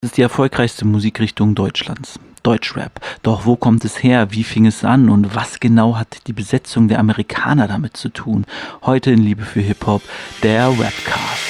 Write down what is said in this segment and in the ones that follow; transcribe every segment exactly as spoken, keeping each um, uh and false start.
Es ist die erfolgreichste Musikrichtung Deutschlands. Deutschrap. Doch wo kommt es her? Wie fing es an? Und was genau hat die Besetzung der Amerikaner damit zu tun? Heute in Liebe für Hip-Hop, der Rapcast.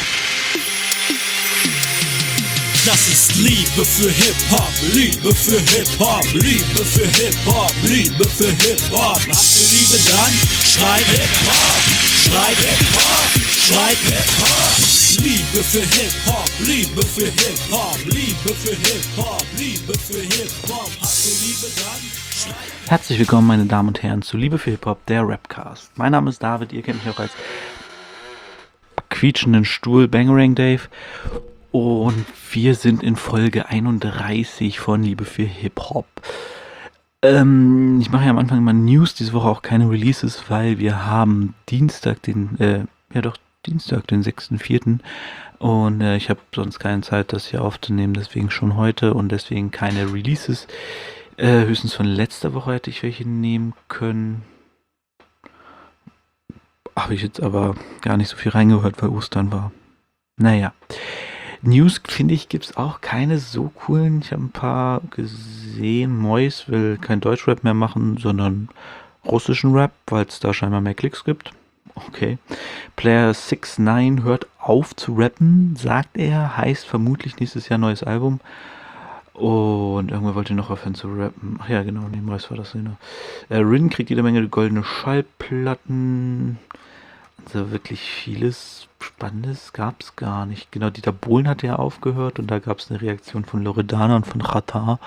Das ist Liebe für Hip-Hop, Liebe für Hip-Hop, Liebe für Hip-Hop, Liebe für Hip-Hop. Hast du Liebe, dann schreib Hip-Hop, schreib Hip-Hop, schreib Hip-Hop. Liebe für Hip-Hop, Liebe für Hip-Hop, Liebe für Hip-Hop, Liebe für Hip-Hop. Hast du Liebe, dann schreib. Herzlich willkommen, meine Damen und Herren, zu Liebe für Hip-Hop, der Rapcast. Mein Name ist David, ihr kennt mich auch als quietschenden Stuhl Bangarang Dave. Und wir sind in Folge einunddreißig von Liebe für Hip-Hop. Ähm, ich mache ja am Anfang immer News, diese Woche auch keine Releases, weil wir haben Dienstag, den, äh, ja doch, Dienstag, den sechsten vierten Und äh, ich habe sonst keine Zeit, das hier aufzunehmen, deswegen schon heute und deswegen keine Releases. Äh, höchstens von letzter Woche hätte ich welche nehmen können. Habe ich jetzt aber gar nicht so viel reingehört, weil Ostern war. Naja. News, finde ich, gibt es auch keine so coolen. Ich habe ein paar gesehen. Mois will kein Deutschrap mehr machen, sondern russischen Rap, weil es da scheinbar mehr Klicks gibt. Okay. Player six nine hört auf zu rappen, sagt er. Heißt vermutlich nächstes Jahr neues Album. Und irgendwer wollte noch aufhören zu rappen. Ach ja, genau, nee, Mois war das. Genau. Äh, Rin kriegt jede Menge goldene Schallplatten. Also wirklich vieles Spannendes gab es gar nicht. Genau, Dieter Bohlen hat ja aufgehört und da gab es eine Reaktion von Loredana und von Xatar.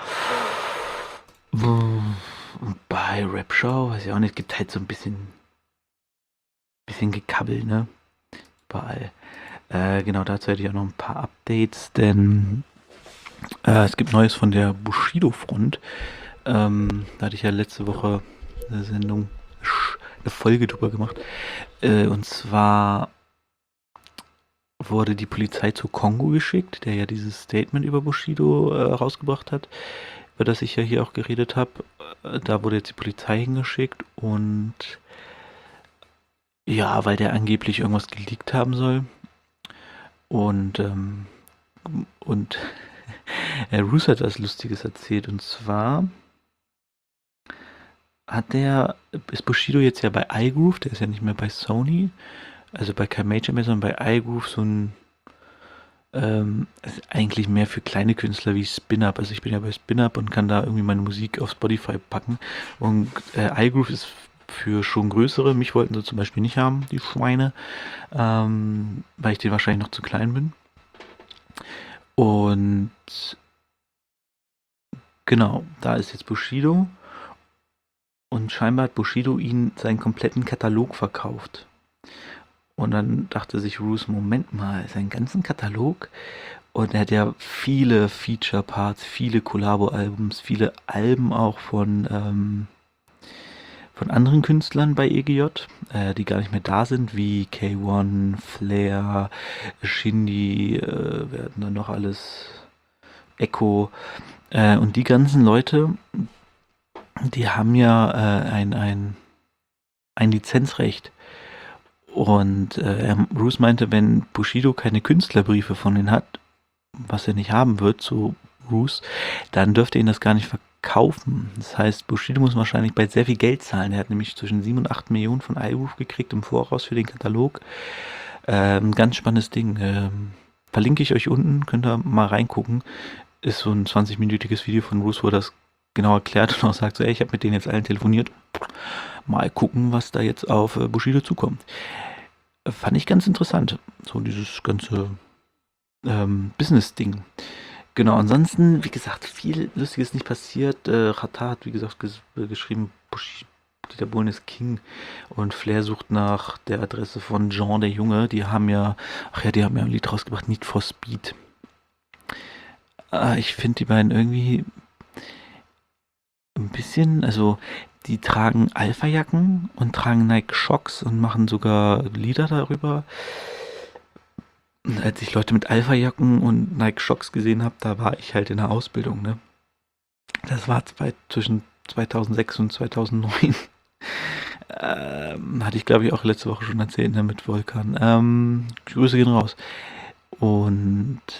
Und bei Rapshow, weiß ich auch nicht, gibt halt so ein bisschen bisschen Gekabbel, ne? Überall. Äh, genau, dazu hätte ich auch noch ein paar Updates, denn äh, es gibt Neues von der Bushido-Front. Ähm, da hatte ich ja letzte Woche eine Sendung, eine Folge drüber gemacht. Äh, und zwar wurde die Polizei zu Kongo geschickt, der ja dieses Statement über Bushido äh, rausgebracht hat, über das ich ja hier auch geredet habe. Äh, da wurde jetzt die Polizei hingeschickt und ja, weil der angeblich irgendwas geleakt haben soll. Und ähm, und Herr Roos hat was Lustiges erzählt. Und zwar hat der, ist Bushido jetzt ja bei iGroove, der ist ja nicht mehr bei Sony, also bei kein Major mehr, sondern bei iGroove so ein, ähm, ist eigentlich mehr für kleine Künstler wie Spin-Up. Also ich bin ja bei Spin-Up und kann da irgendwie meine Musik auf Spotify packen. Und äh, iGroove ist für schon größere. Mich wollten sie zum Beispiel nicht haben, die Schweine, ähm, weil ich denen wahrscheinlich noch zu klein bin. Und genau, da ist jetzt Bushido. Und scheinbar hat Bushido ihn seinen kompletten Katalog verkauft. Und dann dachte sich Roos, Moment mal, seinen ganzen Katalog? Und er hat ja viele Feature-Parts, viele Collabo-Albums, viele Alben auch von, ähm, von anderen Künstlern bei E G J, äh, die gar nicht mehr da sind, wie K eins, Flair, Shindy, äh, wer hatten da noch alles, Echo. Äh, und die ganzen Leute, die haben ja äh, ein, ein, ein Lizenzrecht. Und äh, Roos meinte, wenn Bushido keine Künstlerbriefe von ihnen hat, was er nicht haben wird, so Roos, dann dürfte er ihn das gar nicht verkaufen. Das heißt, Bushido muss wahrscheinlich bei sehr viel Geld zahlen. Er hat nämlich zwischen sieben und acht Millionen von iGroove gekriegt im Voraus für den Katalog. Ähm, ganz spannendes Ding. Ähm, verlinke ich euch unten, könnt ihr mal reingucken. Ist so ein zwanzig-minütiges Video von Roos, wo er das genau erklärt und auch sagt, so, ey, ich habe mit denen jetzt allen telefoniert. Mal gucken, was da jetzt auf äh, Bushido zukommt. Äh, fand ich ganz interessant. So dieses ganze ähm, Business-Ding. Genau, ansonsten, wie gesagt, viel Lustiges nicht passiert. Äh, Xatar hat, wie gesagt, ges äh, geschrieben, Bushi Dieter Bohlen ist King und Flair sucht nach der Adresse von Jean der Junge. Die haben ja, ach ja, die haben ja ein Lied rausgebracht, Need for Speed. Äh, ich finde die beiden irgendwie ein bisschen, also die tragen Alpha-Jacken und tragen Nike-Shocks und machen sogar Lieder darüber. Und als ich Leute mit Alpha-Jacken und Nike-Shocks gesehen habe, da war ich halt in der Ausbildung, ne? Das war zwei, zwischen zweitausendsechs und zweitausendneun. ähm, hatte ich, glaube ich, auch letzte Woche schon erzählt, ne, mit Volkan. Ähm, Grüße gehen raus. Und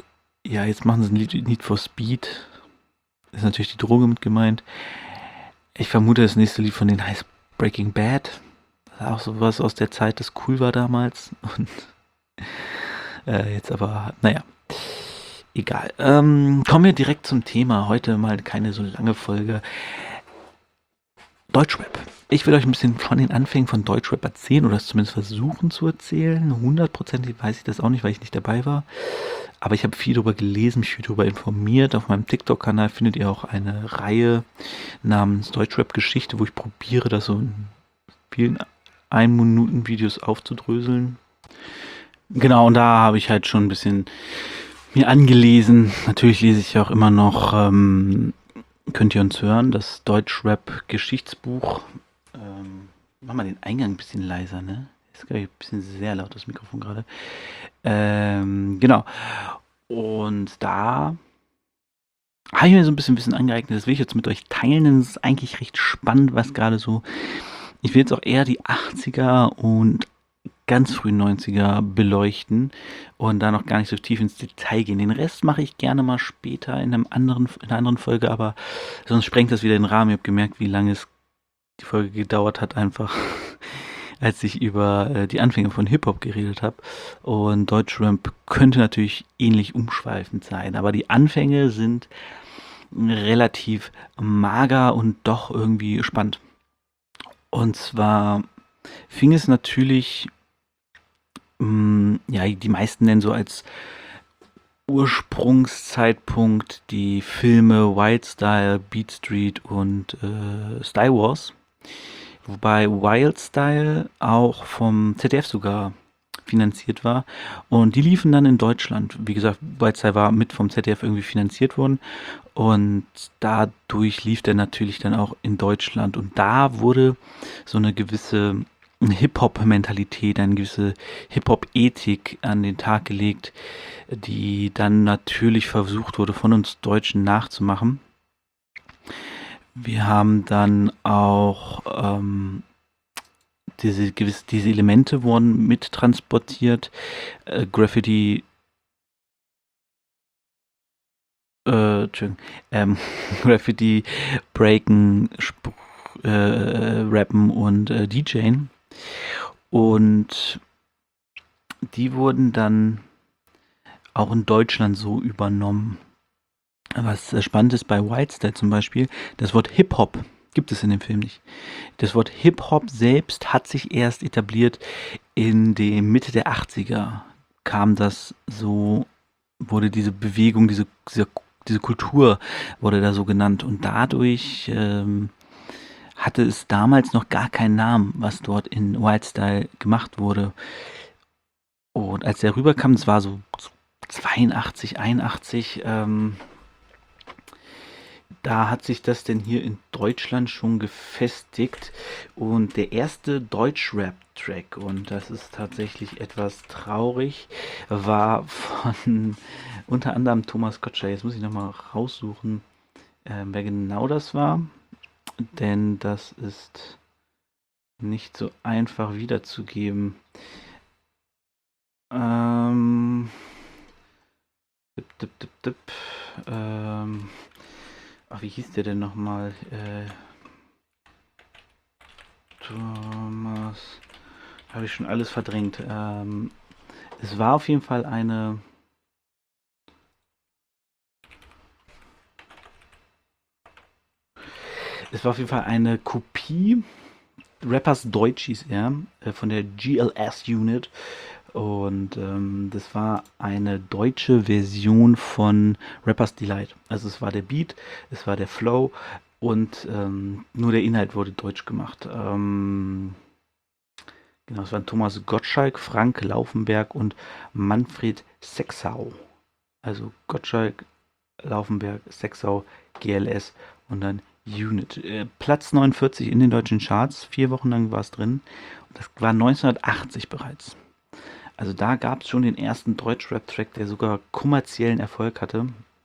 ja, jetzt machen sie ein Lied Need for Speed. Ist natürlich die Droge mit gemeint. Ich vermute, das nächste Lied von denen heißt Breaking Bad. Das ist auch sowas aus der Zeit, das cool war damals. Und äh, jetzt aber, naja, egal. Ähm, kommen wir direkt zum Thema. Heute mal keine so lange Folge. Deutschrap. Ich will euch ein bisschen von den Anfängen von Deutschrap erzählen oder es zumindest versuchen zu erzählen. Hundertprozentig weiß ich das auch nicht, weil ich nicht dabei war. Aber ich habe viel darüber gelesen, mich viel darüber informiert. Auf meinem TikTok-Kanal findet ihr auch eine Reihe namens Deutschrap-Geschichte, wo ich probiere, das so in vielen Ein-Minuten-Videos aufzudröseln. Genau, und da habe ich halt schon ein bisschen mir angelesen. Natürlich lese ich auch immer noch, ähm, könnt ihr uns hören, das Deutschrap-Geschichtsbuch. Ähm, mach mal den Eingang ein bisschen leiser, ne? Ist glaube ich ein bisschen sehr laut, das Mikrofon gerade. Ähm, genau. Und da habe ich mir so ein bisschen Wissen angeeignet. Das will ich jetzt mit euch teilen. Das ist eigentlich recht spannend, was gerade so. Ich will jetzt auch eher die achtziger und ganz frühen neunziger beleuchten und da noch gar nicht so tief ins Detail gehen. Den Rest mache ich gerne mal später in einem anderen, in einer anderen Folge, aber sonst sprengt das wieder den Rahmen. Ich habe gemerkt, wie lange es die Folge gedauert hat, einfach als ich über äh, die Anfänge von Hip-Hop geredet habe. Und Deutschrap könnte natürlich ähnlich umschweifend sein, aber die Anfänge sind relativ mager und doch irgendwie spannend. Und zwar fing es natürlich, mh, ja, die meisten nennen so als Ursprungszeitpunkt die Filme Wild Style, Beat Street und äh, Style Wars. Wobei Wild Style auch vom Z D F sogar finanziert war. Und die liefen dann in Deutschland. Wie gesagt, Wild Style war mit vom Z D F irgendwie finanziert worden. Und dadurch lief der natürlich dann auch in Deutschland. Und da wurde so eine gewisse Hip-Hop-Mentalität, eine gewisse Hip-Hop-Ethik an den Tag gelegt, die dann natürlich versucht wurde, von uns Deutschen nachzumachen. Wir haben dann auch ähm, diese, gewisse, diese Elemente wurden mittransportiert. Äh, Graffiti, äh, Entschuldigung, ähm, Graffiti, Breaken, Sp äh, Rappen und äh, DJen. Und die wurden dann auch in Deutschland so übernommen. Was äh, spannend ist bei Wildstyle zum Beispiel, das Wort Hip-Hop gibt es in dem Film nicht. Das Wort Hip-Hop selbst hat sich erst etabliert in der Mitte der achtziger. Kam das so, wurde diese Bewegung, diese, diese, diese Kultur wurde da so genannt. Und dadurch ähm, hatte es damals noch gar keinen Namen, was dort in Wildstyle gemacht wurde. Und als der rüberkam, es war so zweiundachtzig, einundachtzig, ähm, da hat sich das denn hier in Deutschland schon gefestigt und der erste Deutschrap-Track, und das ist tatsächlich etwas traurig, war von unter anderem Thomas Gottschalk. Jetzt muss ich nochmal raussuchen, äh, wer genau das war, denn das ist nicht so einfach wiederzugeben. Ähm, dip, dip, dip, dip, ähm, Ach, wie hieß der denn nochmal? Äh, Thomas. Habe ich schon alles verdrängt. Ähm, es war auf jeden Fall eine. Es war auf jeden Fall eine Kopie. Rappers Deutsch hieß er, äh, von der G L S Unit. Und ähm, das war eine deutsche Version von Rappers Delight. Also es war der Beat, es war der Flow und ähm, nur der Inhalt wurde deutsch gemacht. Ähm, genau, es waren Thomas Gottschalk, Frank Laufenberg und Manfred Sexau. Also Gottschalk, Laufenberg, Sexau, G L S und dann Unit. Äh, Platz neunundvierzig in den deutschen Charts, vier Wochen lang war es drin. Und das war neunzehnhundertachtzig bereits. Also da gab es schon den ersten Deutschrap-Track, der sogar kommerziellen Erfolg hatte.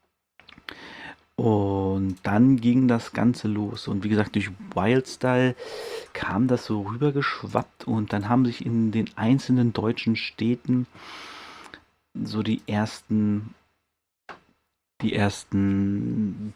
Und dann ging das Ganze los. Und wie gesagt, durch Wildstyle kam das so rübergeschwappt. Und dann haben sich in den einzelnen deutschen Städten so die ersten die ersten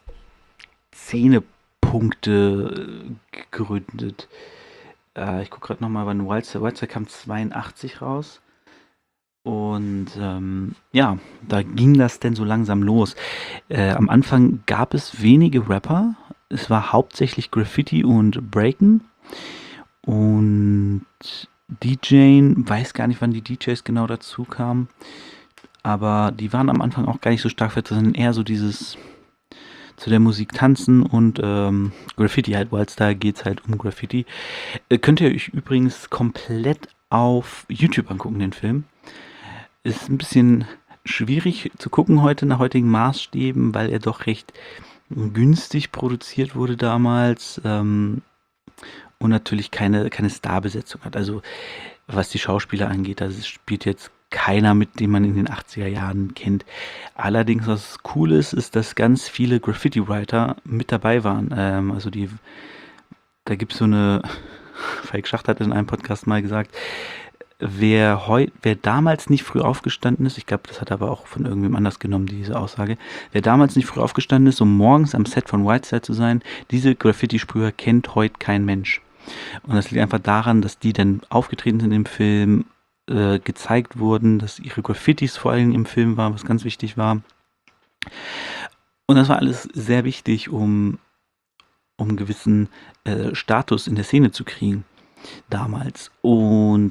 Szenepunkte äh, gegründet. Äh, ich gucke gerade nochmal, wann Wildside, Wildside kam zweiundachtzig raus. Und ähm, ja, da ging das denn so langsam los. Äh, am Anfang gab es wenige Rapper. Es war hauptsächlich Graffiti und Breaken. Und DJen, weiß gar nicht, wann die D Js genau dazu kamen. Aber die waren am Anfang auch gar nicht so stark vertreten, sondern eher so dieses zu der Musik tanzen und ähm, Graffiti halt. Wildside geht es halt um Graffiti. Äh, könnt ihr euch übrigens komplett auf YouTube angucken, den Film. Ist ein bisschen schwierig zu gucken heute nach heutigen Maßstäben, weil er doch recht günstig produziert wurde damals ähm, und natürlich keine, keine Starbesetzung hat. Also was die Schauspieler angeht, das spielt jetzt keiner mit, den man in den achtziger Jahren kennt. Allerdings, was cool ist, ist, dass ganz viele Graffiti-Writer mit dabei waren. Ähm, also die, da gibt es so eine, Falk Schacht hat in einem Podcast mal gesagt, Wer, heu, wer damals nicht früh aufgestanden ist, ich glaube, das hat er aber auch von irgendwem anders genommen, diese Aussage, wer damals nicht früh aufgestanden ist, um morgens am Set von Whiteside zu sein, diese Graffiti-Sprüher kennt heute kein Mensch. Und das liegt einfach daran, dass die dann aufgetreten sind im Film, äh, gezeigt wurden, dass ihre Graffitis vor allem im Film waren, was ganz wichtig war. Und das war alles sehr wichtig, um, um einen gewissen äh, Status in der Szene zu kriegen, damals. Und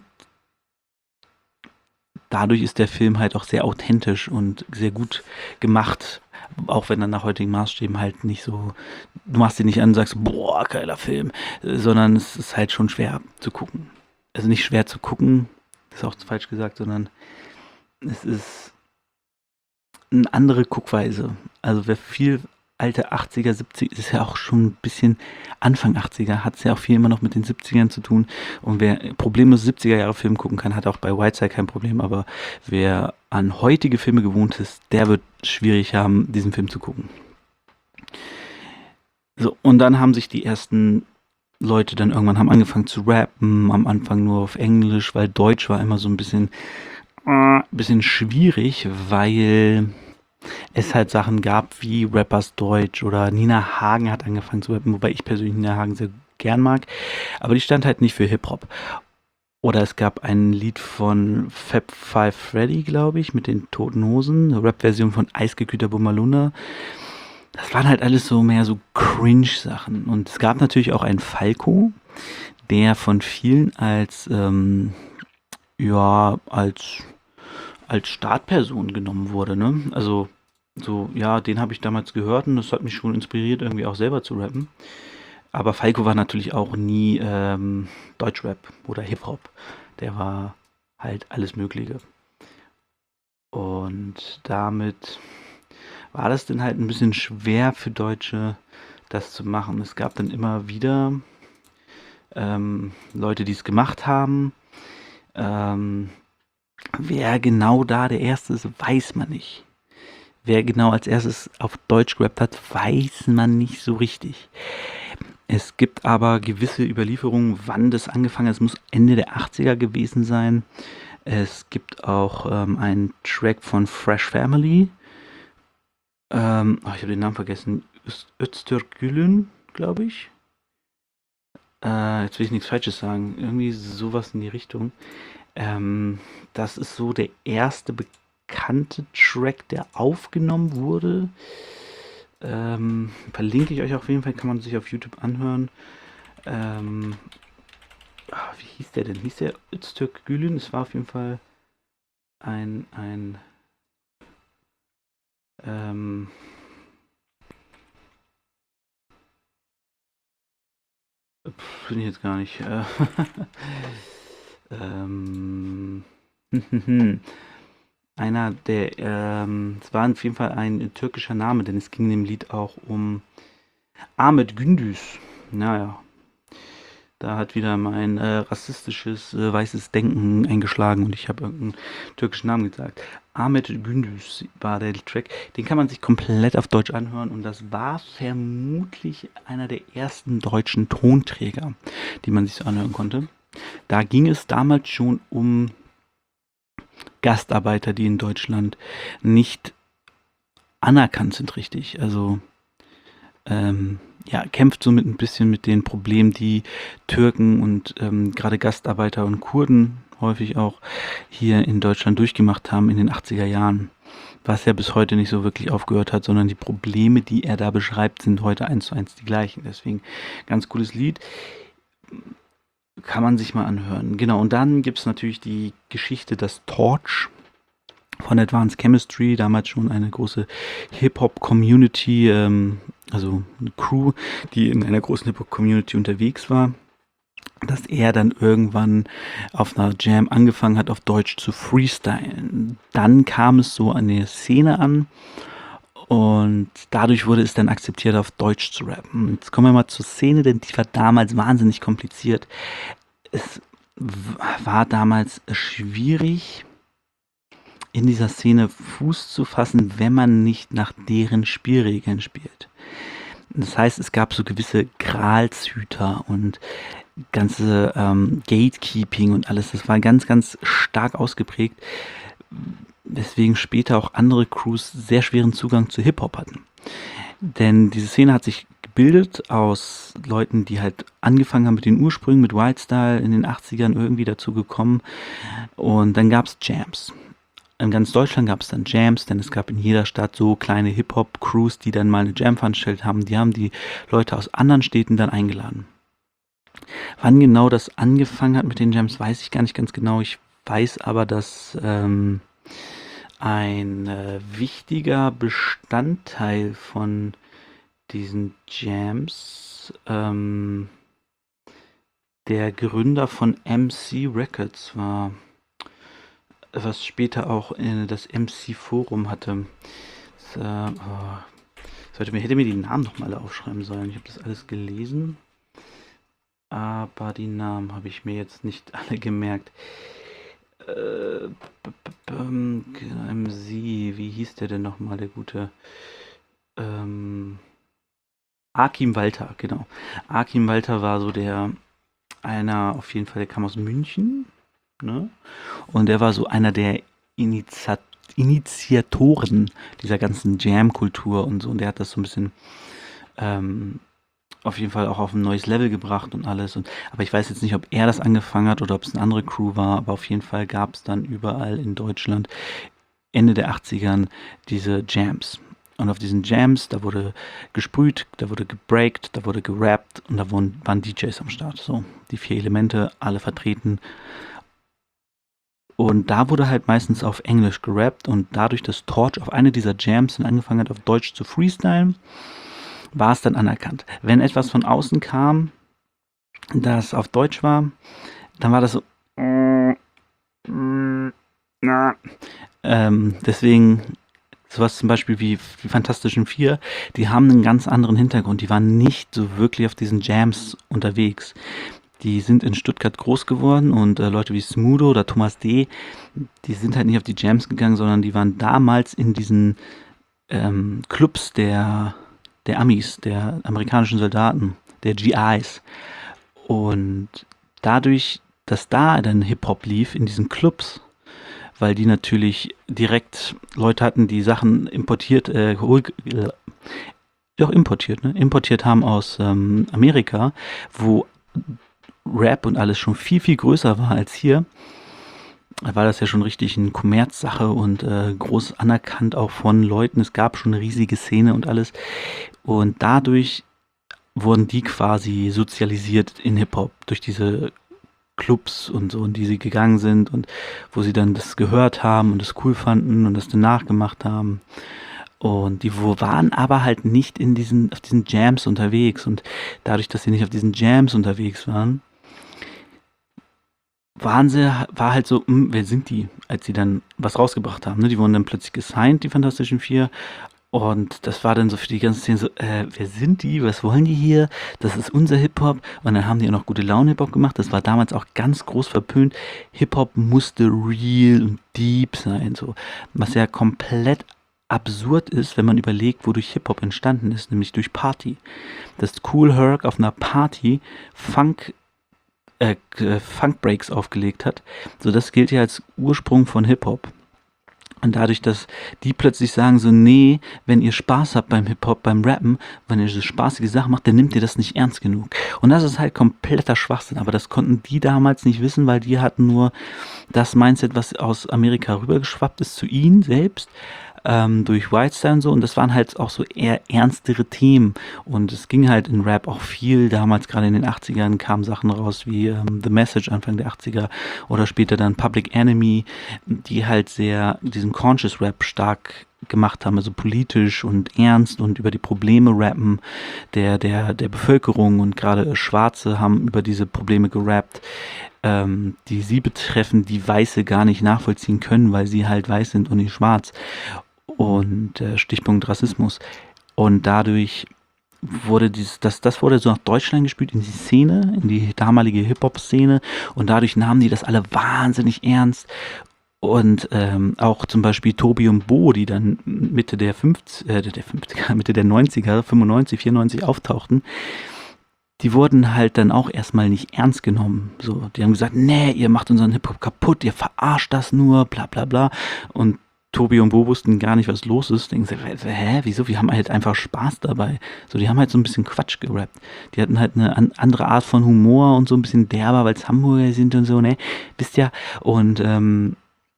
dadurch ist der Film halt auch sehr authentisch und sehr gut gemacht, auch wenn er nach heutigen Maßstäben halt nicht so, du machst ihn nicht an und sagst, boah, geiler Film, sondern es ist halt schon schwer zu gucken. Also nicht schwer zu gucken, das ist auch falsch gesagt, sondern es ist eine andere Guckweise. Also wer viel alte achtziger, siebziger, ist ja auch schon ein bisschen Anfang achtziger, hat es ja auch viel immer noch mit den siebzigern zu tun. Und wer problemlos siebziger Jahre Film gucken kann, hat auch bei Whiteside kein Problem. Aber wer an heutige Filme gewohnt ist, der wird schwierig haben, diesen Film zu gucken. So, und dann haben sich die ersten Leute dann irgendwann haben angefangen zu rappen, am Anfang nur auf Englisch, weil Deutsch war immer so ein bisschen, äh, bisschen schwierig, weil es halt Sachen gab wie Rappers Deutsch oder Nina Hagen hat angefangen zu rappen, wobei ich persönlich Nina Hagen sehr gern mag, aber die stand halt nicht für Hip-Hop. Oder es gab ein Lied von Fab Five Freddy, glaube ich, mit den Toten Hosen, eine Rap-Version von Eisgekühlter Bumaluna. Das waren halt alles so mehr so Cringe-Sachen. Und es gab natürlich auch einen Falco, der von vielen als, ähm, ja, als, als Startperson genommen wurde, ne? Also, so, ja, den habe ich damals gehört und das hat mich schon inspiriert, irgendwie auch selber zu rappen. Aber Falco war natürlich auch nie ähm, Deutschrap oder Hip-Hop. Der war halt alles Mögliche. Und damit war das dann halt ein bisschen schwer für Deutsche, das zu machen. Es gab dann immer wieder ähm, Leute, die es gemacht haben. Ähm, wer genau da der Erste ist, weiß man nicht. Wer genau als erstes auf Deutsch gerappt hat, weiß man nicht so richtig. Es gibt aber gewisse Überlieferungen, wann das angefangen hat. Es muss Ende der achtziger gewesen sein. Es gibt auch ähm, einen Track von Fresh Family. Ähm, oh, ich habe den Namen vergessen. Öztürkgülün, glaube ich. Äh, jetzt will ich nichts Falsches sagen. Irgendwie sowas in die Richtung. Ähm, das ist so der erste bekannte Track, der aufgenommen wurde. Ähm, verlinke ich euch auf jeden Fall, kann man sich auf YouTube anhören. Ähm, ach, wie hieß der denn? Hieß der Öztürkgülün? Es war auf jeden Fall ein, ein ähm, pf, bin ich jetzt gar nicht. Äh, ähm, einer der, ähm, es war auf jeden Fall ein türkischer Name, denn es ging in dem Lied auch um Ahmet Gündüz. Naja, da hat wieder mein äh, rassistisches, äh, weißes Denken eingeschlagen und ich habe irgendeinen türkischen Namen gesagt. Ahmet Gündüz war der Track. Den kann man sich komplett auf Deutsch anhören und das war vermutlich einer der ersten deutschen Tonträger, die man sich so anhören konnte. Da ging es damals schon um Gastarbeiter, die in Deutschland nicht anerkannt sind richtig. Also ähm, ja, kämpft somit ein bisschen mit den Problemen, die Türken und ähm, gerade Gastarbeiter und Kurden häufig auch hier in Deutschland durchgemacht haben in den achtziger Jahren. Was ja bis heute nicht so wirklich aufgehört hat, sondern die Probleme, die er da beschreibt, sind heute eins zu eins die gleichen. Deswegen ganz cooles Lied. Kann man sich mal anhören. Genau, und dann gibt es natürlich die Geschichte, das Torch von Advanced Chemistry, damals schon eine große Hip-Hop-Community, ähm, also eine Crew, die in einer großen Hip-Hop-Community unterwegs war, dass er dann irgendwann auf einer Jam angefangen hat, auf Deutsch zu freestylen. Dann kam es so an der Szene an und dadurch wurde es dann akzeptiert, auf Deutsch zu rappen. Jetzt kommen wir mal zur Szene, denn die war damals wahnsinnig kompliziert. Es war damals schwierig, in dieser Szene Fuß zu fassen, wenn man nicht nach deren Spielregeln spielt. Das heißt, es gab so gewisse Gralshüter und ganze ähm, Gatekeeping und alles. Das war ganz, ganz stark ausgeprägt, weswegen später auch andere Crews sehr schweren Zugang zu Hip-Hop hatten. Denn diese Szene hat sich gebildet aus Leuten, die halt angefangen haben mit den Ursprüngen, mit Wildstyle in den achtzigern irgendwie dazu gekommen. Und dann gab es Jams. In ganz Deutschland gab es dann Jams, denn es gab in jeder Stadt so kleine Hip-Hop-Crews, die dann mal eine Jam veranstaltet haben. Die haben die Leute aus anderen Städten dann eingeladen. Wann genau das angefangen hat mit den Jams, weiß ich gar nicht ganz genau. Ich weiß aber, dass ähm, ein äh, wichtiger Bestandteil von diesen Jams ähm, der Gründer von M C Records war, was später auch äh, das M C Forum hatte. Das, äh, oh, sollte mir, hätte mir die Namen noch mal alle aufschreiben sollen. Ich habe das alles gelesen, aber die Namen habe ich mir jetzt nicht alle gemerkt. Äh, M C, wie hieß der denn nochmal, der gute? Ähm, Akim Walter, genau. Akim Walter war so der, einer auf jeden Fall, der kam aus München, ne? Und der war so einer der Initiat Initiatoren dieser ganzen Jam-Kultur und so. Und der hat das so ein bisschen ähm, auf jeden Fall auch auf ein neues Level gebracht und alles. Und, aber ich weiß jetzt nicht, ob er das angefangen hat oder ob es eine andere Crew war. Aber auf jeden Fall gab es dann überall in Deutschland Ende der achtzigern diese Jams. Und auf diesen Jams, da wurde gesprüht, da wurde gebreakt, da wurde gerappt und da waren, waren D Js am Start. So, die vier Elemente, alle vertreten. Und da wurde halt meistens auf Englisch gerappt und dadurch, dass Torch auf eine dieser Jams dann angefangen hat, auf Deutsch zu freestylen, war es dann anerkannt. Wenn etwas von außen kam, das auf Deutsch war, dann war das so. Ähm, deswegen, sowas zum Beispiel wie die Fantastischen Vier, die haben einen ganz anderen Hintergrund. Die waren nicht so wirklich auf diesen Jams unterwegs. Die sind in Stuttgart groß geworden und äh, Leute wie Smudo oder Thomas D., die sind halt nicht auf die Jams gegangen, sondern die waren damals in diesen ähm, Clubs der, der Amis, der amerikanischen Soldaten, der G Is. Und dadurch, dass da dann Hip-Hop lief in diesen Clubs, weil die natürlich direkt Leute hatten, die Sachen importiert, äh, hol, äh, doch importiert, ne? importiert haben aus ähm, Amerika, wo Rap und alles schon viel, viel größer war als hier, war das ja schon richtig eine Kommerzsache und äh, groß anerkannt auch von Leuten. Es gab schon eine riesige Szene und alles. Und dadurch wurden die quasi sozialisiert in Hip-Hop durch diese Clubs und so, in die sie gegangen sind und wo sie dann das gehört haben und das cool fanden und das dann nachgemacht haben. Und die waren aber halt nicht in diesen, auf diesen Jams unterwegs. Und dadurch, dass sie nicht auf diesen Jams unterwegs waren, waren sie, war halt so, mh, wer sind die, als sie dann was rausgebracht haben. Ne? Die wurden dann plötzlich gesigned, die Fantastischen Vier. Und das war dann so für die ganze Szene so, äh, wer sind die, was wollen die hier? Das ist unser Hip-Hop. Und dann haben die auch noch gute Laune-Hip-Hop gemacht. Das war damals auch ganz groß verpönt. Hip-Hop musste real und deep sein. So. Was ja komplett absurd ist, wenn man überlegt, wodurch Hip-Hop entstanden ist, nämlich durch Party. Dass Kool Herc auf einer Party Funk Äh, Funk-Breaks aufgelegt hat. So, das gilt ja als Ursprung von Hip-Hop. Und dadurch, dass die plötzlich sagen so, nee, wenn ihr Spaß habt beim Hip-Hop, beim Rappen, wenn ihr so spaßige Sachen macht, dann nimmt ihr das nicht ernst genug. Und das ist halt kompletter Schwachsinn. Aber das konnten die damals nicht wissen, weil die hatten nur das Mindset, was aus Amerika rübergeschwappt ist zu ihnen selbst, ähm, durch Whitestyle und so. Und das waren halt auch so eher ernstere Themen. Und es ging halt in Rap auch viel. Damals, gerade in den achtzigern, kamen Sachen raus wie ähm, The Message Anfang der achtziger oder später dann Public Enemy, die halt sehr diesen Conscious Rap stark gemacht haben, also politisch und ernst und über die Probleme rappen der, der, der Bevölkerung, und gerade Schwarze haben über diese Probleme gerappt, ähm, die sie betreffen, die Weiße gar nicht nachvollziehen können, weil sie halt weiß sind und nicht schwarz. Und äh, Stichpunkt Rassismus. Und dadurch wurde dieses, das, das wurde so nach Deutschland gespielt, in die Szene, in die damalige Hip-Hop-Szene, und dadurch nahmen die das alle wahnsinnig ernst. Und ähm, auch zum Beispiel Tobi und Bo, die dann Mitte der fünfziger, äh, der fünfziger, Mitte der neunziger, fünfundneunzig, vierundneunzig auftauchten, die wurden halt dann auch erstmal nicht ernst genommen. So, die haben gesagt, nee, ihr macht unseren Hip-Hop kaputt, ihr verarscht das nur, bla bla bla. Und Tobi und Bo wussten gar nicht, was los ist. Denken sie, hä, wieso? Wir haben halt einfach Spaß dabei. So, die haben halt so ein bisschen Quatsch gerappt. Die hatten halt eine an, andere Art von Humor und so ein bisschen derber, weil es Hamburger sind und so, ne? Wisst ihr? Und ähm,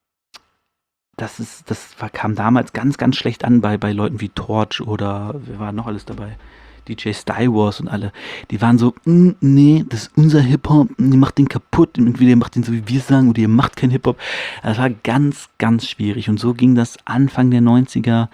das ist, das war, kam damals ganz, ganz schlecht an bei, bei Leuten wie Torch oder wer war noch alles dabei? D J Style Wars und alle. Die waren so, mm, nee, das ist unser Hip-Hop, ihr macht den kaputt, entweder ihr macht den so, wie wir sagen, oder ihr macht keinen Hip-Hop. Das war ganz, ganz schwierig. Und so ging das Anfang der neunziger,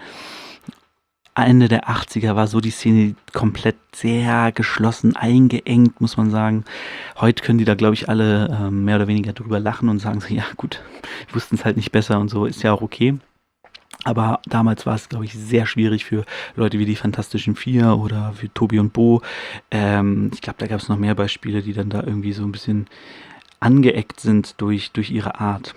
Ende der achtziger war so die Szene komplett sehr geschlossen, eingeengt, muss man sagen. Heute können die da, glaube ich, alle äh, mehr oder weniger drüber lachen und sagen so, ja gut, wir wussten es halt nicht besser und so, ist ja auch okay. Aber damals war es, glaube ich, sehr schwierig für Leute wie die Fantastischen Vier oder für Tobi und Bo. Ähm, ich glaube, da gab es noch mehr Beispiele, die dann da irgendwie so ein bisschen angeeckt sind durch, durch ihre Art.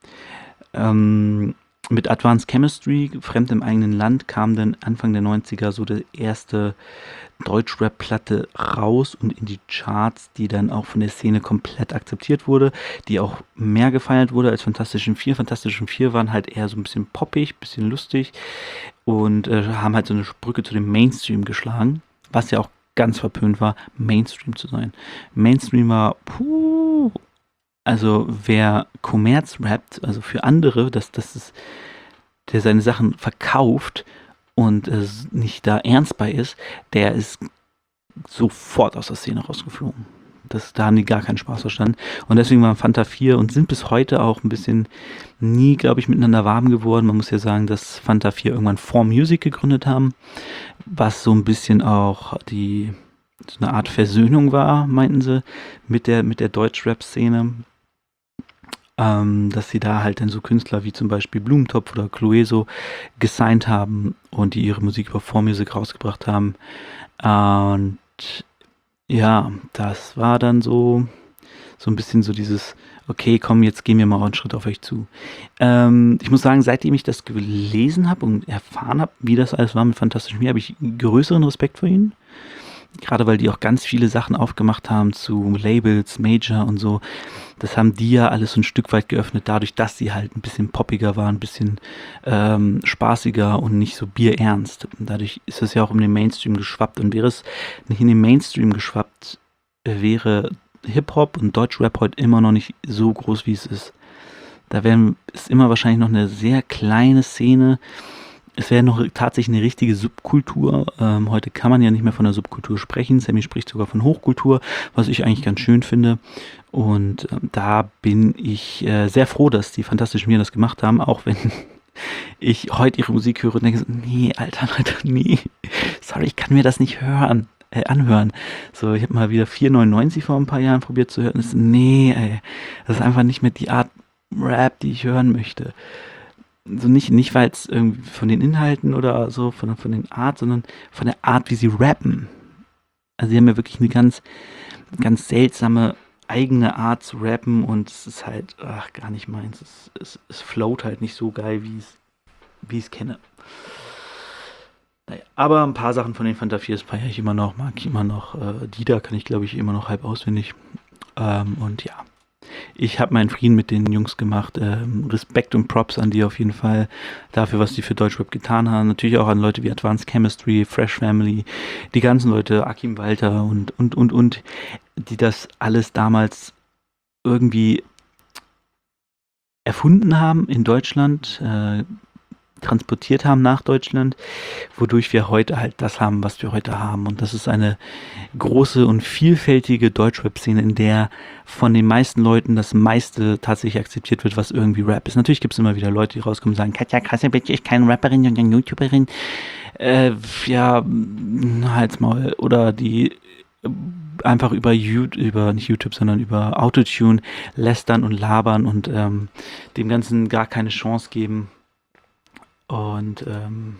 Ähm, mit Advanced Chemistry, Fremd im eigenen Land, kam dann Anfang der neunziger so die erste Deutschrap-Platte raus und in die Charts, die dann auch von der Szene komplett akzeptiert wurde, die auch mehr gefeiert wurde als Fantastischen Vier. Fantastischen Vier waren halt eher so ein bisschen poppig, bisschen lustig und äh, haben halt so eine Brücke zu dem Mainstream geschlagen, was ja auch ganz verpönt war, Mainstream zu sein. Mainstream war, puh, also wer Kommerz rappt, also für andere, dass das ist, der seine Sachen verkauft und äh, nicht da ernst bei ist, der ist sofort aus der Szene rausgeflogen. Das, da haben die gar keinen Spaß verstanden. Und deswegen waren Fanta vier und sind bis heute auch ein bisschen nie, glaube ich, miteinander warm geworden. Man muss ja sagen, dass Fanta vier irgendwann four Music gegründet haben, was so ein bisschen auch die so eine Art Versöhnung war, meinten sie, mit der, mit der Deutsch-Rap-Szene. Ähm, dass sie da halt dann so Künstler wie zum Beispiel Blumentopf oder Clueso gesigned haben und die ihre Musik über four Music rausgebracht haben. Und ja, das war dann so, so ein bisschen so dieses, okay, komm, jetzt gehen wir mal einen Schritt auf euch zu. Ähm, ich muss sagen, seitdem ich das gelesen habe und erfahren habe, wie das alles war mit Fantastischen Vier, habe ich größeren Respekt vor ihnen. Gerade weil die auch ganz viele Sachen aufgemacht haben zu Labels, Major und so. Das haben die ja alles so ein Stück weit geöffnet, dadurch, dass sie halt ein bisschen poppiger waren, ein bisschen ähm, spaßiger und nicht so bierernst. Und dadurch ist es ja auch um den Mainstream geschwappt. Und wäre es nicht in den Mainstream geschwappt, wäre Hip-Hop und Deutschrap heute immer noch nicht so groß, wie es ist. Da wäre es immer wahrscheinlich noch eine sehr kleine Szene. Es wäre noch tatsächlich eine richtige Subkultur. Ähm, heute kann man ja nicht mehr von der Subkultur sprechen. Sammy spricht sogar von Hochkultur, was ich eigentlich ganz schön finde. Und ähm, da bin ich äh, sehr froh, dass die Fantastischen Vier das gemacht haben, auch wenn ich heute ihre Musik höre und denke, so, nee, Alter, Alter, nee, sorry, ich kann mir das nicht hören, äh, anhören. So, ich habe mal wieder vier neunundneunzig vor ein paar Jahren probiert zu hören. Das ist, nee, ey, das ist einfach nicht mehr die Art Rap, die ich hören möchte. So nicht, nicht weil es irgendwie von den Inhalten oder so, von, von den Art, sondern von der Art, wie sie rappen. Also sie haben ja wirklich eine ganz, ganz seltsame eigene Art zu rappen und es ist halt, ach, gar nicht meins. Es, es, es float halt nicht so geil, wie es wie ich es kenne. Naja, aber ein paar Sachen von den Fanta vier feiere ich immer noch, mag ich immer noch. Äh, Dida kann ich, glaube ich, immer noch halb auswendig. Ähm, und ja, Ich habe meinen Frieden mit den Jungs gemacht. Ähm, Respekt und Props an die auf jeden Fall dafür, was die für Deutschrap getan haben. Natürlich auch an Leute wie Advanced Chemistry, Fresh Family, die ganzen Leute, Akim Walter und, und, und, und, die das alles damals irgendwie erfunden haben in Deutschland, äh, transportiert haben nach Deutschland, wodurch wir heute halt das haben, was wir heute haben. Und das ist eine große und vielfältige Deutschrap-Szene, in der von den meisten Leuten das meiste tatsächlich akzeptiert wird, was irgendwie Rap ist. Natürlich gibt es immer wieder Leute, die rauskommen und sagen, Katja Krasavitsch ist keine Rapperin, sondern YouTuberin. Äh, ja, halt's Maul. Oder die einfach über YouTube, über nicht YouTube, sondern über Autotune lästern und labern und ähm, dem Ganzen gar keine Chance geben. Und ähm,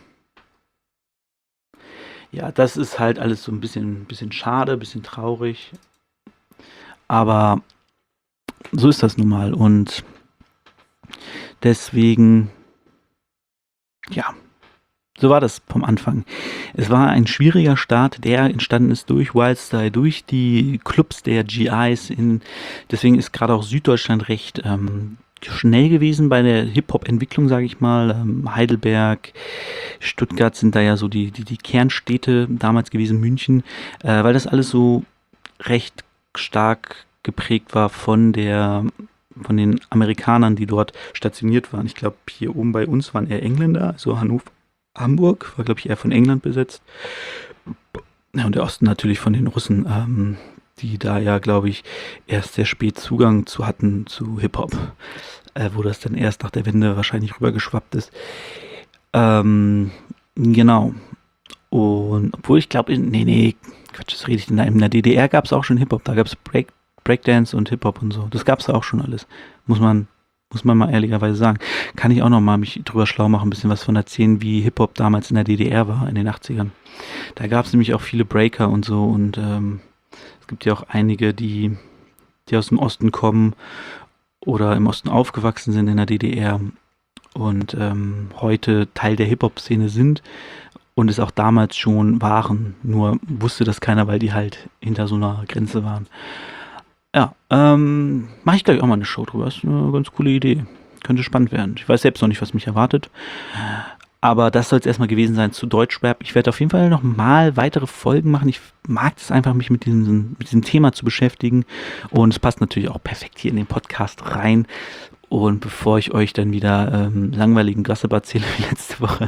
ja, das ist halt alles so ein bisschen, bisschen schade, ein bisschen traurig. Aber so ist das nun mal. Und deswegen, ja, so war das vom Anfang. Es war ein schwieriger Start, der entstanden ist durch Wildstyle, durch die Clubs der G Is. In, deswegen ist gerade auch Süddeutschland recht ähm, schnell gewesen bei der Hip-Hop-Entwicklung, sage ich mal. Ähm, Heidelberg, Stuttgart sind da ja so die, die, die Kernstädte damals gewesen, München, äh, weil das alles so recht stark geprägt war von der von den Amerikanern, die dort stationiert waren. Ich glaube, hier oben bei uns waren eher Engländer, also Hannover, Hamburg war, glaube ich, eher von England besetzt. Ja, und der Osten natürlich von den Russen, ähm, die da ja, glaube ich, erst sehr spät Zugang zu hatten zu Hip-Hop, äh, wo das dann erst nach der Wende wahrscheinlich rübergeschwappt ist. Ähm, genau. Und obwohl ich glaube, nee, nee, Quatsch, das rede ich denn da. In der D D R gab es auch schon Hip-Hop, da gab es Break, Breakdance und Hip-Hop und so. Das gab es da auch schon alles. Muss man, muss man mal ehrlicherweise sagen. Kann ich auch noch mal mich drüber schlau machen, ein bisschen was von erzählen, wie Hip-Hop damals in der D D R war, in den achtzigern. Da gab es nämlich auch viele Breaker und so und ähm, es gibt ja auch einige, die, die aus dem Osten kommen oder im Osten aufgewachsen sind in der D D R und ähm, heute Teil der Hip-Hop-Szene sind und es auch damals schon waren. Nur wusste das keiner, weil die halt hinter so einer Grenze waren. Ja, ähm, mache ich gleich auch mal eine Show drüber. Ist eine ganz coole Idee. Könnte spannend werden. Ich weiß selbst noch nicht, was mich erwartet. Aber das soll es erstmal gewesen sein zu Deutschrap. Ich werde auf jeden Fall noch mal weitere Folgen machen. Ich mag es einfach, mich mit diesem, mit diesem Thema zu beschäftigen. Und es passt natürlich auch perfekt hier in den Podcast rein. Und bevor ich euch dann wieder ähm, langweiligen Gossip erzähle wie letzte Woche,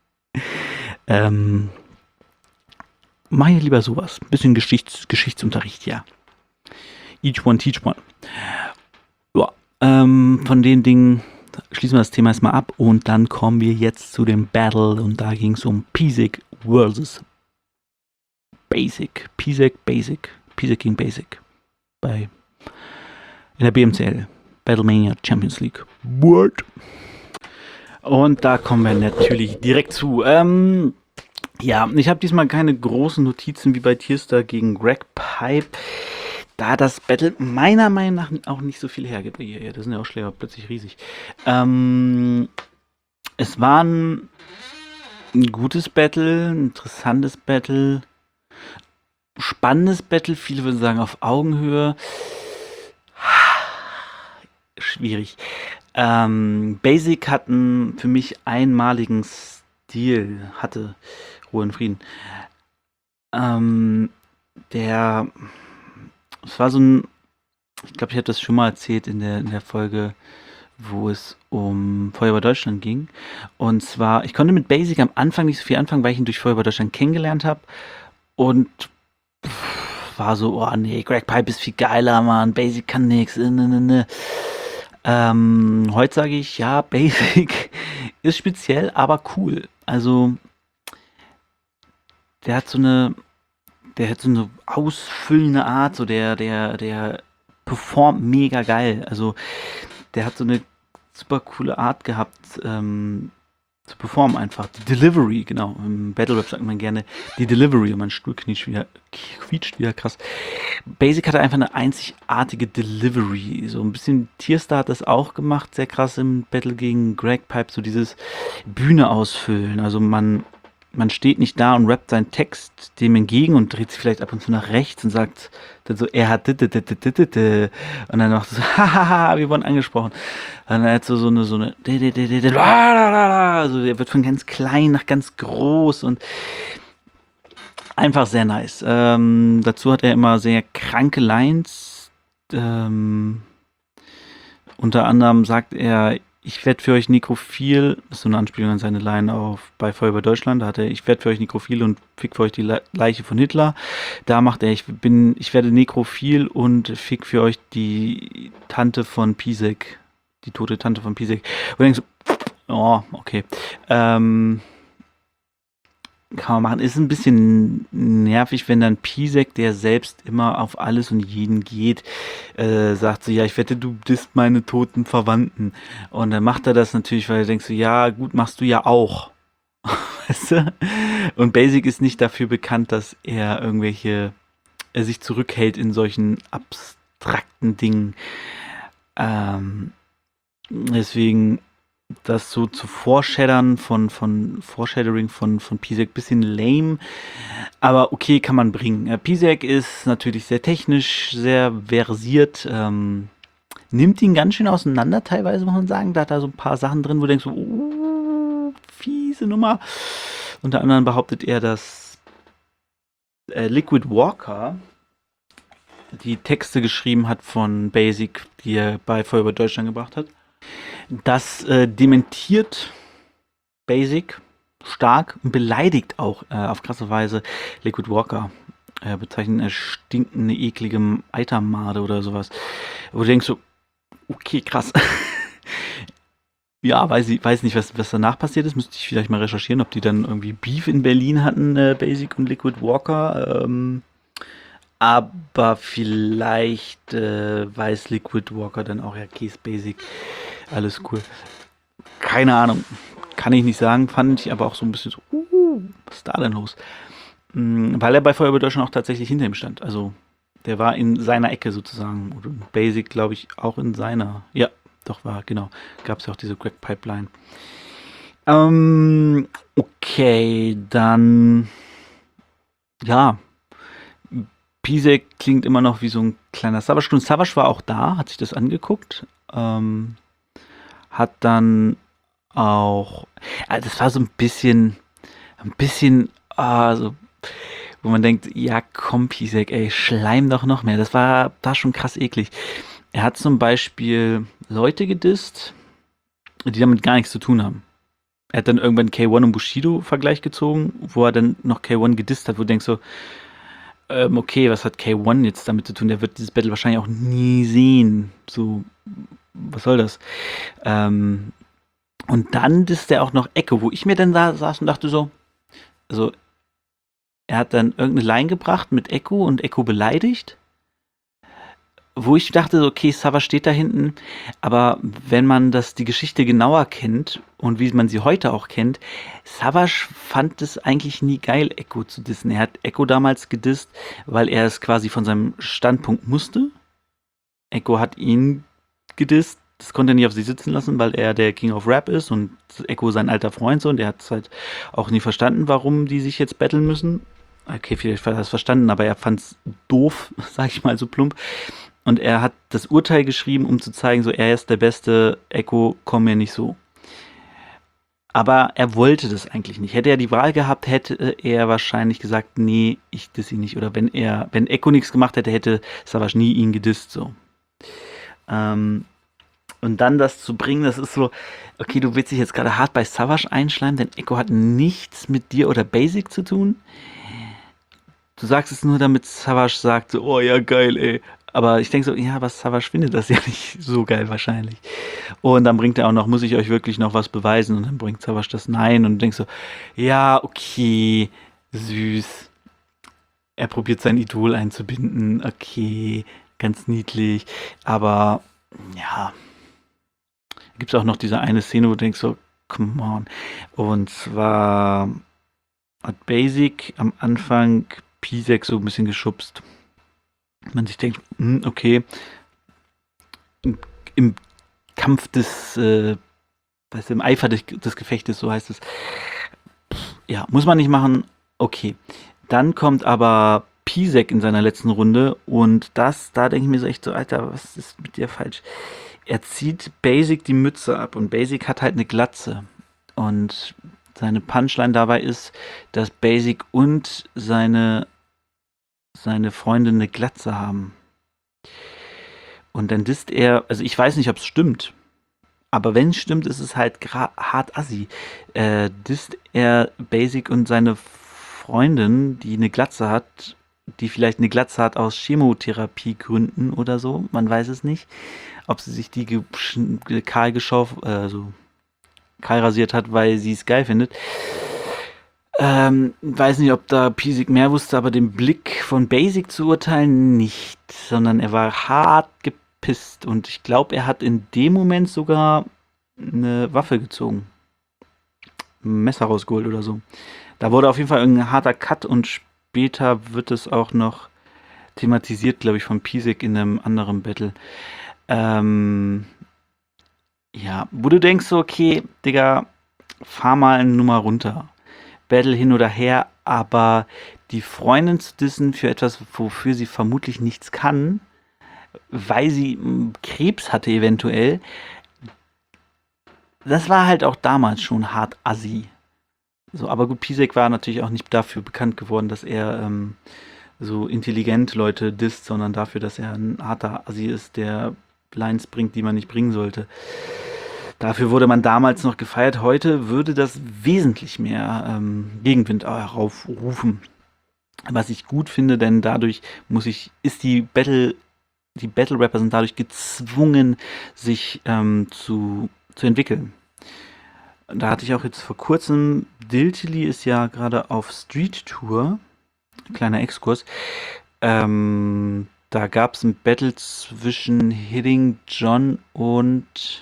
ähm, mache ich lieber sowas. Ein bisschen Geschichts- Geschichtsunterricht, ja. Each one, teach one. Ja, ähm, von den Dingen schließen wir das Thema erstmal ab und dann kommen wir jetzt zu dem Battle und da ging es um Piesek versus Basic. Piesek, Basic. Piesek gegen Basic. Bei in der B M C L. Battlemania Champions League. What? Und da kommen wir natürlich direkt zu. Ähm, ja, ich habe diesmal keine großen Notizen wie bei Tierstar gegen Greg Pipe. Da das Battle meiner Meinung nach auch nicht so viel hergibt. Ja, das sind ja auch Schläger plötzlich riesig. Ähm, es war ein, ein gutes Battle, ein interessantes Battle, spannendes Battle. Viele würden sagen auf Augenhöhe. Schwierig. Ähm, Basic hat einen für mich einmaligen Stil, hatte Ruhe und Frieden. Ähm, der Es war so ein, ich glaube, ich habe das schon mal erzählt in der, in der Folge, wo es um Feuerwehr Deutschland ging. Und zwar, ich konnte mit Basic am Anfang nicht so viel anfangen, weil ich ihn durch Feuerwehr Deutschland kennengelernt habe. Und pff, war so, oh nee, Greg Pipe ist viel geiler, Mann, Basic kann nix. Ne, ne, ne. Ähm, heute sage ich, ja, Basic ist speziell, aber cool. Also, der hat so eine... Der hat so eine ausfüllende Art, so der, der, der performt mega geil. Also der hat so eine super coole Art gehabt, ähm, zu performen einfach. Die Delivery, genau. Im Battle Rap sagt man gerne die Delivery und mein Stuhl quietscht wieder, quietscht wieder krass. Basic hatte einfach eine einzigartige Delivery. So ein bisschen Tierstar hat das auch gemacht, sehr krass im Battle gegen Greg Pipe, so dieses Bühne ausfüllen. Also man man steht nicht da und rappt seinen Text dem entgegen und dreht sich vielleicht ab und zu nach rechts und sagt dann so, er hat dit, dit, dit, dit, dit, dit. Und dann macht er so, hahaha, wir wurden angesprochen. Und dann hat so so eine, so eine, dit, dit, dit, dit, also er wird von ganz klein nach ganz groß und einfach sehr nice. Ähm, dazu hat er immer sehr kranke Lines. Ähm, unter anderem sagt er, ich werde für euch nekrophil, das ist so eine Anspielung an seine Line auf bei Feuerwehr Deutschland, da hat er, ich werde für euch nekrophil und fick für euch die Le- Leiche von Hitler. Da macht er, ich bin, ich werde nekrophil und fick für euch die Tante von Pisek, die tote Tante von Pisek. Und denkst so, oh, okay. Ähm, kann man machen. Ist ein bisschen nervig, wenn dann Pisek, der selbst immer auf alles und jeden geht, äh, sagt so, ja, ich wette, du disst meine toten Verwandten. Und dann macht er das natürlich, weil er denkt so, ja, gut, machst du ja auch. Weißt du? Und Basic ist nicht dafür bekannt, dass er irgendwelche, er sich zurückhält in solchen abstrakten Dingen. Ähm, deswegen das so zu Foreshadowing von, von Foreshadowing von, von Pisek bisschen lame, aber okay, kann man bringen. Äh, Pisek ist natürlich sehr technisch, sehr versiert, ähm, nimmt ihn ganz schön auseinander teilweise, muss man sagen. Da hat er so ein paar Sachen drin, wo du denkst, so, uh, fiese Nummer. Unter anderem behauptet er, dass äh, Liquid Walker die Texte geschrieben hat von Basic, die er bei Feuerwehr Deutschland gebracht hat. Das äh, dementiert Basic stark und beleidigt auch äh, auf krasse Weise Liquid Walker. Er bezeichnet eine stinkende, eklige Eitermade oder sowas. Wo du denkst so, okay, krass. Ja, weiß ich weiß nicht, was, was danach passiert ist. Müsste ich vielleicht mal recherchieren, ob die dann irgendwie Beef in Berlin hatten, äh, Basic und Liquid Walker. Ähm, aber vielleicht äh, weiß Liquid Walker dann auch, ja, Case Basic, alles cool. Keine Ahnung, kann ich nicht sagen, fand ich aber auch so ein bisschen so, uh, was ist da denn los? Mm, Weil er bei Feuerwehr Deutschland auch tatsächlich hinter ihm stand. Also der war in seiner Ecke sozusagen. Oder Basic, glaube ich, auch in seiner. Ja, doch war, genau. Gab es ja auch diese Crack Pipeline. Ähm, okay, dann ja. Pisek klingt immer noch wie so ein kleiner Savage. Und Savage war auch da, hat sich das angeguckt. Ähm, hat dann auch, also das war so ein bisschen, ein bisschen, ah, so, wo man denkt, ja komm Pisek, ey, schleim doch noch mehr. Das war, war schon krass eklig. Er hat zum Beispiel Leute gedisst, die damit gar nichts zu tun haben. Er hat dann irgendwann K eins und Bushido Vergleich gezogen, wo er dann noch K eins gedisst hat, wo du denkst so, ähm, okay, was hat K eins jetzt damit zu tun? Der wird dieses Battle wahrscheinlich auch nie sehen. So, was soll das? Ähm, und dann ist der auch noch Echo, wo ich mir dann da saß und dachte so, also er hat dann irgendeine Line gebracht mit Echo und Echo beleidigt, wo ich dachte, so, okay, Savage steht da hinten, aber wenn man das die Geschichte genauer kennt und wie man sie heute auch kennt, Savage fand es eigentlich nie geil, Echo zu dissen. Er hat Echo damals gedisst, weil er es quasi von seinem Standpunkt musste. Echo hat ihn gedisst, das konnte er nicht auf sich sitzen lassen, weil er der King of Rap ist und Echo sein alter Freund so, und er hat es halt auch nie verstanden, warum die sich jetzt battlen müssen. Okay, vielleicht hat er es verstanden, aber er fand es doof, sag ich mal so plump. Und er hat das Urteil geschrieben, um zu zeigen, so, er ist der Beste, Echo, komm mir nicht so. Aber er wollte das eigentlich nicht. Hätte er die Wahl gehabt, hätte er wahrscheinlich gesagt, nee, ich diss ihn nicht. Oder wenn er, wenn Echo nichts gemacht hätte, hätte Savage nie ihn gedisst, so. Ähm, und dann das zu bringen, das ist so, okay, du willst dich jetzt gerade hart bei Savage einschleimen, denn Echo hat nichts mit dir oder Basic zu tun. Du sagst es nur, damit Savage sagt, so, oh ja, geil, ey. Aber ich denke so, ja, aber Savage findet das ja nicht so geil wahrscheinlich. Und dann bringt er auch noch, muss ich euch wirklich noch was beweisen? Und dann bringt Savage das Nein und du denkst so, ja, okay, süß. Er probiert sein Idol einzubinden, okay, ganz niedlich. Aber, ja, gibt es auch noch diese eine Szene, wo du denkst so, come on. Und zwar hat Basic am Anfang Pisek so ein bisschen geschubst. Man sich denkt, hm, okay, im, im Kampf des, äh, weißt du, im Eifer des, des Gefechtes, so heißt es, Ja, muss man nicht machen. Okay. Dann kommt aber Pisek in seiner letzten Runde und das, da denke ich mir so echt so, Alter, was ist mit dir falsch? Er zieht Basic die Mütze ab und Basic hat halt eine Glatze. Und seine Punchline dabei ist, dass Basic und seine, seine Freundin eine Glatze haben. Und dann disst er, also ich weiß nicht, ob es stimmt, aber wenn es stimmt, ist es halt gra- hart assi. Äh, disst er Basic und seine Freundin, die eine Glatze hat, die vielleicht eine Glatze hat aus Chemotherapiegründen oder so, man weiß es nicht. Ob sie sich die ge ge- kahl geschauf, äh, so kahl rasiert hat, weil sie es geil findet. Ähm, weiß nicht, ob da Pisek mehr wusste, aber den Blick von Basic zu urteilen nicht, sondern er war hart gepisst und ich glaube, er hat in dem Moment sogar eine Waffe gezogen, ein Messer rausgeholt oder so. Da wurde auf jeden Fall ein harter Cut und später wird es auch noch thematisiert, glaube ich, von Pisek in einem anderen Battle. Ähm, ja, wo du denkst, so, okay, Digga, fahr mal eine Nummer runter. Battle hin oder her, aber die Freundin zu dissen für etwas, wofür sie vermutlich nichts kann, weil sie mm, Krebs hatte eventuell, das war halt auch damals schon hart assi. So, aber gut, Pisek war natürlich auch nicht dafür bekannt geworden, dass er ähm, so intelligent Leute disst, sondern dafür, dass er ein harter Assi ist, der Lines bringt, die man nicht bringen sollte. Dafür wurde man damals noch gefeiert. Heute würde das wesentlich mehr ähm, Gegenwind heraufrufen. Was ich gut finde, denn dadurch muss ich, ist die Battle, die Battle-Rapper sind dadurch gezwungen, sich ähm, zu, zu entwickeln. Da hatte ich auch jetzt vor kurzem, Diltily ist ja gerade auf Street Tour, kleiner Exkurs. Ähm, da gab es ein Battle zwischen Hitting John und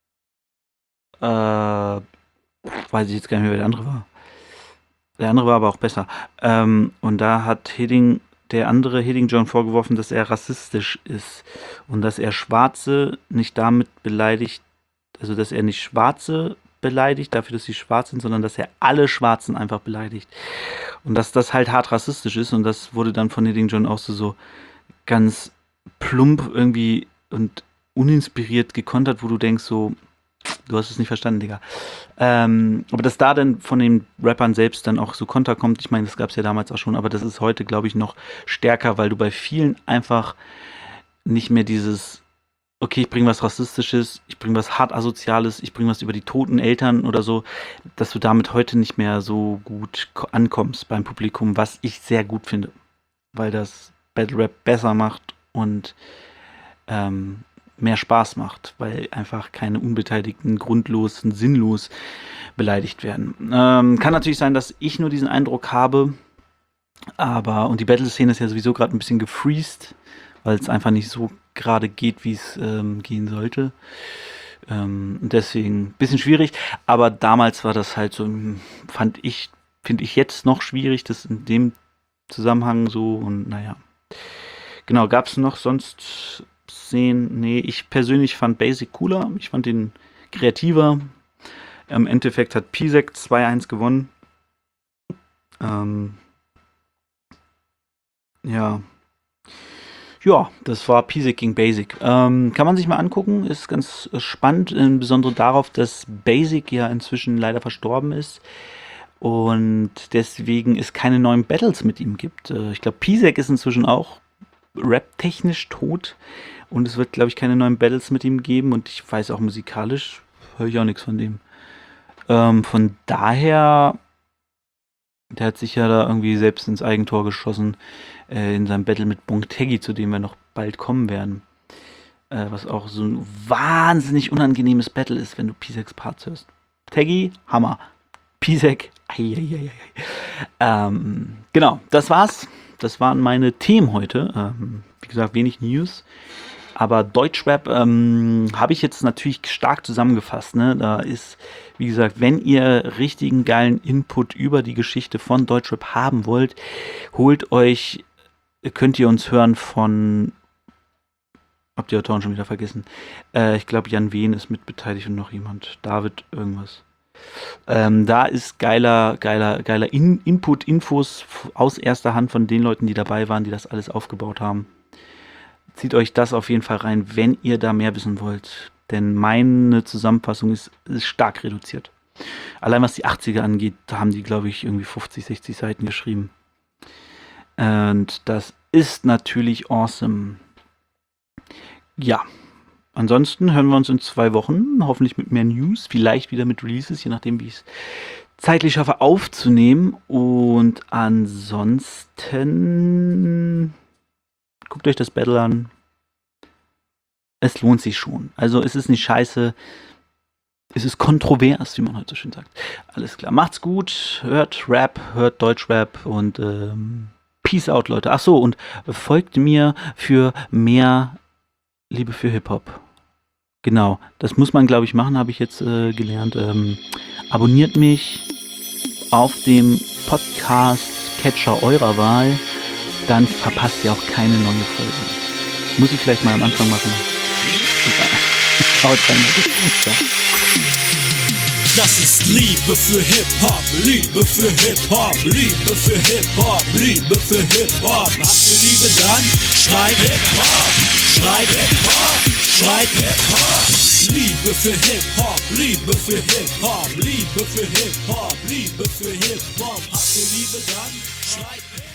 äh, weiß ich jetzt gar nicht mehr, wer der andere war. Der andere war aber auch besser. Ähm, und da hat Hitting, der andere Hitting John vorgeworfen, dass er rassistisch ist und dass er Schwarze nicht damit beleidigt, also dass er nicht Schwarze beleidigt, dafür, dass sie schwarz sind, sondern dass er alle Schwarzen einfach beleidigt. Und dass das halt hart rassistisch ist und das wurde dann von Hitting John auch so, so ganz plump irgendwie und uninspiriert gekontert, wo du denkst so, du hast es nicht verstanden, Digga. Ähm, aber dass da dann von den Rappern selbst dann auch so Konter kommt, ich meine, das gab es ja damals auch schon, aber das ist heute, glaube ich, noch stärker, weil du bei vielen einfach nicht mehr dieses, okay, ich bringe was Rassistisches, ich bringe was hart Asoziales, ich bringe was über die toten Eltern oder so, dass du damit heute nicht mehr so gut ko- ankommst beim Publikum, was ich sehr gut finde, weil das Battle Rap besser macht und ähm, mehr Spaß macht, weil einfach keine Unbeteiligten grundlos und sinnlos beleidigt werden. Ähm, kann natürlich sein, dass ich nur diesen Eindruck habe, aber und die Battle-Szene ist ja sowieso gerade ein bisschen gefreezed, weil es einfach nicht so gerade geht, wie es ähm, gehen sollte. Ähm, deswegen ein bisschen schwierig, aber damals war das halt so, hm, fand ich, finde ich jetzt noch schwierig, das in dem Zusammenhang so und naja. Genau, gab es noch sonst Szenen? Nee, ich persönlich fand Basic cooler, ich fand den kreativer. Im Endeffekt hat Pisek zwei eins gewonnen. Ähm, ja. Ja, das war Pisek gegen Basic. Ähm, kann man sich mal angucken, ist ganz äh, spannend, insbesondere darauf, dass Basic ja inzwischen leider verstorben ist und deswegen es keine neuen Battles mit ihm gibt. Äh, ich glaube, Pisek ist inzwischen auch rap-technisch tot und es wird, glaube ich, keine neuen Battles mit ihm geben und ich weiß auch musikalisch, höre ich auch nichts von dem. Ähm, von daher, der hat sich ja da irgendwie selbst ins Eigentor geschossen äh, in seinem Battle mit Bontegi, zu dem wir noch bald kommen werden. Äh, was auch so ein wahnsinnig unangenehmes Battle ist, wenn du Piseks Parts hörst. Teggy, Hammer. Pisek, eieieiei. Ähm, genau, das war's. Das waren meine Themen heute. Ähm, wie gesagt, wenig News. Aber Deutschrap ähm, habe ich jetzt natürlich stark zusammengefasst. Ne? Da ist, wie gesagt, wenn ihr richtigen geilen Input über die Geschichte von Deutschrap haben wollt, holt euch, könnt ihr uns hören von, habt ihr Autoren schon wieder vergessen? Äh, ich glaube, Jan Wehn ist mitbeteiligt und noch jemand. David irgendwas. Ähm, da ist geiler, geiler, geiler In Input, Infos aus erster Hand von den Leuten, die dabei waren, die das alles aufgebaut haben. Zieht euch das auf jeden Fall rein, wenn ihr da mehr wissen wollt. Denn meine Zusammenfassung ist, ist stark reduziert. Allein was die achtziger angeht, da haben die, glaube ich, irgendwie fünfzig, sechzig Seiten geschrieben. Und das ist natürlich awesome. Ja, ansonsten hören wir uns in zwei Wochen, hoffentlich mit mehr News, vielleicht wieder mit Releases, je nachdem, wie ich es zeitlich schaffe aufzunehmen. Und ansonsten guckt euch das Battle an. Es lohnt sich schon. Also es ist nicht scheiße. Es ist kontrovers, wie man heute so schön sagt. Alles klar. Macht's gut. Hört Rap, hört Deutschrap und ähm, Peace out, Leute. Ach so, und folgt mir für mehr Liebe für Hip-Hop. Genau. Das muss man, glaube ich, machen, habe ich jetzt äh, gelernt. Ähm, abonniert mich auf dem Podcast-Catcher eurer Wahl. Dann verpasst ihr auch keine neue Folge. Muss ich vielleicht mal am Anfang machen. Haut rein. Ciao. Das ist Liebe für Hip-Hop, Liebe für Hip-Hop, Liebe für Hip-Hop, Liebe für Hip-Hop. Habt ihr Liebe, dann schreit Hip-Hop, schreit Hip-Hop, schreit Hip-Hop. Liebe für Hip-Hop, Liebe für Hip-Hop, Liebe für Hip-Hop, Liebe für Hip-Hop. Habt ihr Liebe, dann schreit Hip-Hop.